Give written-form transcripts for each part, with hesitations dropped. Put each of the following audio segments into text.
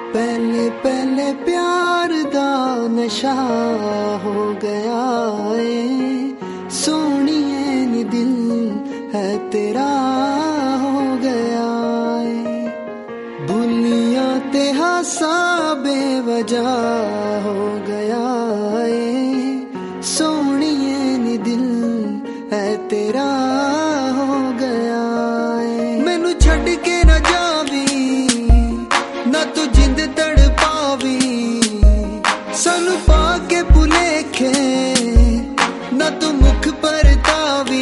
पहले पहले प्यार दा नशा हो गया है, सोनिए नी दिल है तेरा हो गया है। भूलियां ते हासा बेवजह हो गया है, सोनिए नी दिल है तेरा हो गया है। मैनू छड़ के ना जावी, ना तू जिंद तड़ पावी, सानू पाके भुलेखे ना तू मुख परतावी।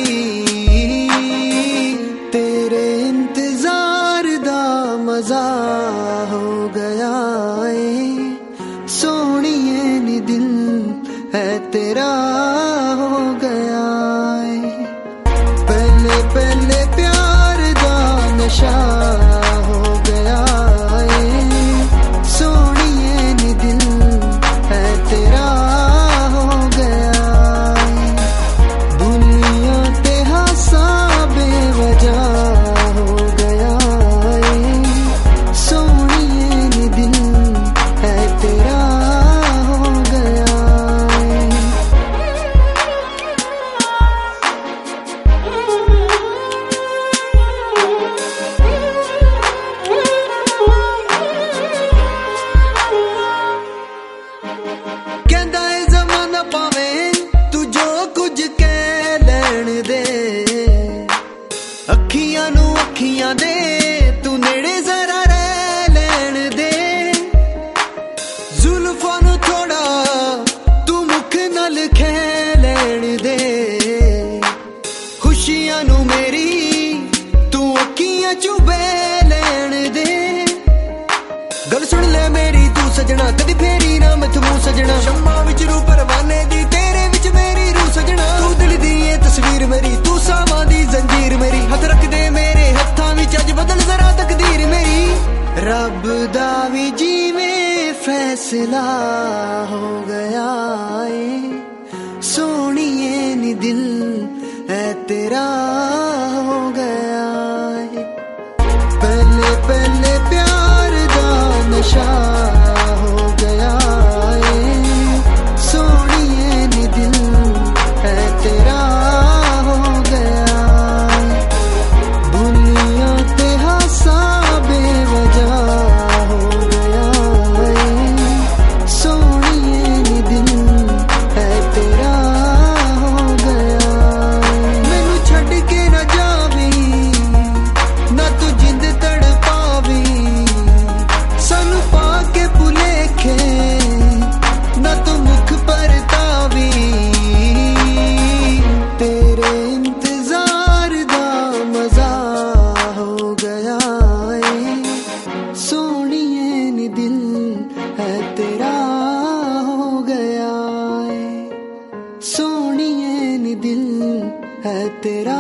तेरे इंतजार दा मजा हो गया है, सोनिए नी दिल है तेरा हो गया है। पहले पहले प्यार दा नशा हो गया है, सोनिए नी दिल है तेरा हो गया है। दुनिया ते हासा बेवजह हो गया है, सोनिए नी दिल है तेरा हो गया है। कहंदा है ज़माना पावे तू जो कुछ कह लैण दे, अखियां नू अखियां दे तू नेड़े जरा रह लैण दे। जुल्फां नू थोड़ा तू मुख नाल खह लैण दे, खुशियां नू मेरी तू अखियां चू बह लैण दे। गल सुन ले मेरी तू सजना, कदी फेरी ना मैथों मूंह सजना। शम्मा विच रू परवाने दी, तेरे विच मेरी रूह सजना। तू दिल दी ये तस्वीर मेरी, तू सावां दी जंजीर मेरी। हथ रख दे मेरे हत्थां विच, अज बदल जरा तकदीर मेरी। रब दा भी जिवें फैसला हो गया है, सोनिए नी दिल है तेरा हो गया है। पहले पहले प्यार दा नशा हो गया है, सोनिए नी दिल है तेरा हो गया है। दुनिया ते हासा बेवजह हो गया है, सोनिए नी दिल है तेरा हो गया है। मैनू छड़ के ना जावी, ना तू जिंद तड़ पावी, सानू पाके भुलेखे ना तू मुख परतावी। तेरे इंतजार दा मजा हो गया है, सोनिए नी दिल है तेरा हो गया है, सोनिए नी दिल है तेरा